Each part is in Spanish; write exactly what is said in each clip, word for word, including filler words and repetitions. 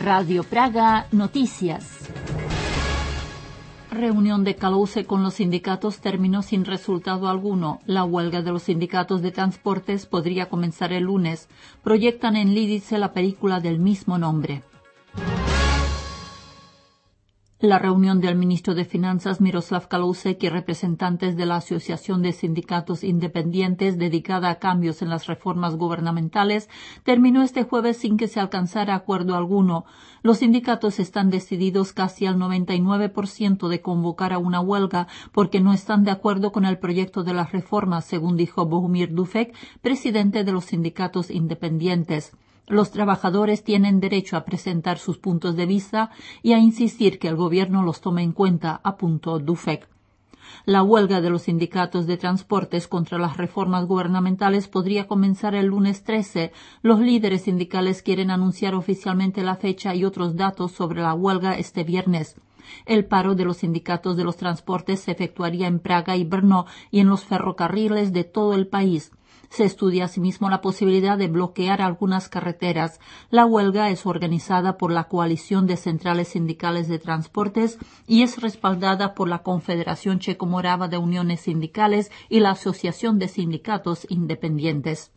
Radio Praga Noticias. Reunión de Kalouze con los sindicatos terminó sin resultado alguno. La huelga de los sindicatos de transportes podría comenzar el lunes. Proyectan en Lidice la película del mismo nombre. La reunión del ministro de Finanzas Miroslav Kalousek y representantes de la Asociación de Sindicatos Independientes dedicada a cambios en las reformas gubernamentales terminó este jueves sin que se alcanzara acuerdo alguno. Los sindicatos están decididos casi al noventa y nueve por ciento de convocar a una huelga porque no están de acuerdo con el proyecto de las reformas, según dijo Bohumir Dufek, presidente de los sindicatos independientes. Los trabajadores tienen derecho a presentar sus puntos de vista y a insistir que el gobierno los tome en cuenta, apuntó Dufek. La huelga de los sindicatos de transportes contra las reformas gubernamentales podría comenzar el lunes trece. Los líderes sindicales quieren anunciar oficialmente la fecha y otros datos sobre la huelga este viernes. El paro de los sindicatos de los transportes se efectuaría en Praga y Brno y en los ferrocarriles de todo el país. Se estudia asimismo la posibilidad de bloquear algunas carreteras. La huelga es organizada por la Coalición de Centrales Sindicales de Transportes y es respaldada por la Confederación Checomorava de Uniones Sindicales y la Asociación de Sindicatos Independientes.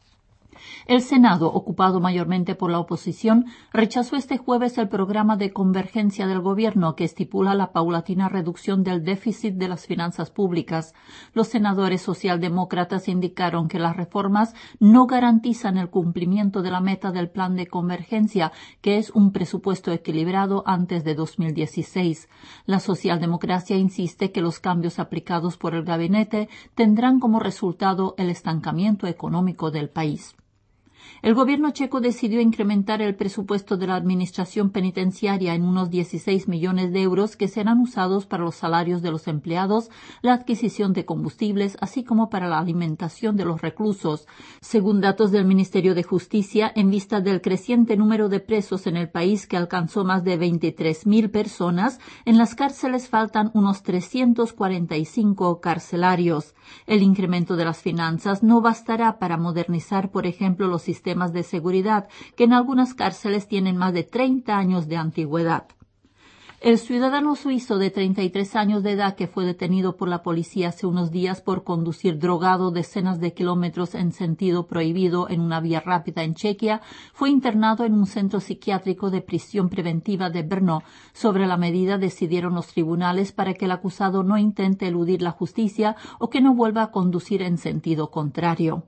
El Senado, ocupado mayormente por la oposición, rechazó este jueves el programa de convergencia del gobierno que estipula la paulatina reducción del déficit de las finanzas públicas. Los senadores socialdemócratas indicaron que las reformas no garantizan el cumplimiento de la meta del plan de convergencia, que es un presupuesto equilibrado antes de dos mil dieciséis. La socialdemocracia insiste que los cambios aplicados por el gabinete tendrán como resultado el estancamiento económico del país. El gobierno checo decidió incrementar el presupuesto de la administración penitenciaria en unos dieciséis millones de euros que serán usados para los salarios de los empleados, la adquisición de combustibles, así como para la alimentación de los reclusos. Según datos del Ministerio de Justicia, en vista del creciente número de presos en el país que alcanzó más de veintitrés mil personas, en las cárceles faltan unos trescientos cuarenta y cinco carcelarios. El incremento de las finanzas no bastará para modernizar, por ejemplo, los sistemas de seguridad, que en algunas cárceles tienen más de treinta años de antigüedad. El ciudadano suizo de treinta y tres años de edad que fue detenido por la policía hace unos días por conducir drogado decenas de kilómetros en sentido prohibido en una vía rápida en Chequia fue internado en un centro psiquiátrico de prisión preventiva de Brno. Sobre la medida decidieron los tribunales para que el acusado no intente eludir la justicia o que no vuelva a conducir en sentido contrario.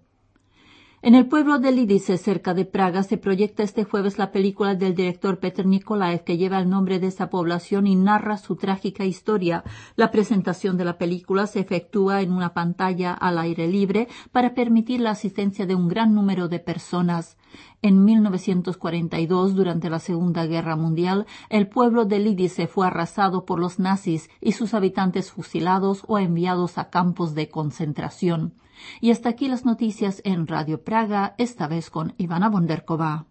En el pueblo de Lidice, cerca de Praga, se proyecta este jueves la película del director Petr Nikolaev, que lleva el nombre de esa población y narra su trágica historia. La presentación de la película se efectúa en una pantalla al aire libre para permitir la asistencia de un gran número de personas. En mil novecientos cuarenta y dos, durante la Segunda Guerra Mundial, el pueblo de Lidice fue arrasado por los nazis y sus habitantes fusilados o enviados a campos de concentración. Y hasta aquí las noticias en Radio Praga, esta vez con Ivana Bonderkova.